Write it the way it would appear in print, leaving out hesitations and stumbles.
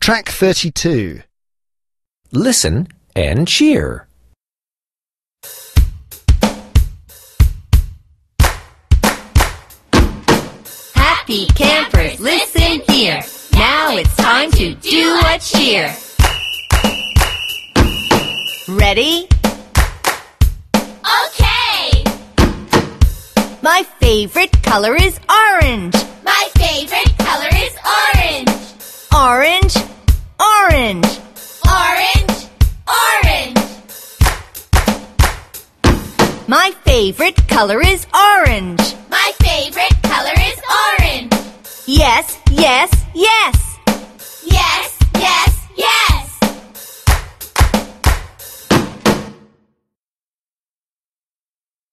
Track 32. Listen and cheer. Happy campers, listen here. Now it's time to do a cheer. Ready? Okay! My favorite color is orange. My favorite color is orange. Orange, orange. Orange, orange. My favorite color is orange.